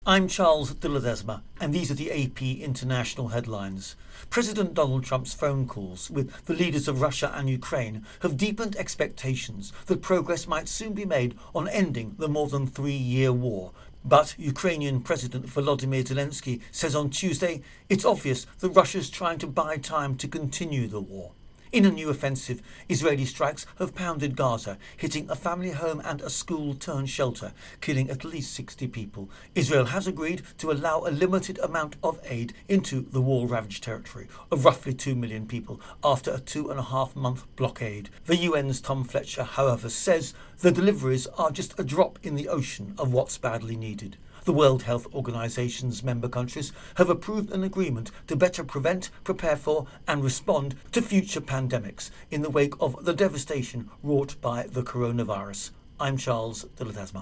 I'm Charles de Ledesma, and these are the AP International headlines. President Donald Trump's phone calls with the leaders of Russia and Ukraine have deepened expectations that progress might soon be made on ending the more than 3-year war. But Ukrainian President Volodymyr Zelensky says on Tuesday it's obvious that Russia's trying to buy time to continue the war. In a new offensive, Israeli strikes have pounded Gaza, hitting a family home and a school-turned-shelter, killing at least 60 people. Israel has agreed to allow a limited amount of aid into the war-ravaged territory of roughly 2 million people after a 2.5-month blockade. The UN's Tom Fletcher, however, says the deliveries are just a drop in the ocean of what's badly needed. The World Health Organization's member countries have approved an agreement to better prevent, prepare for and respond to future pandemics in the wake of the devastation wrought by the coronavirus. I'm Charles de Ledesma.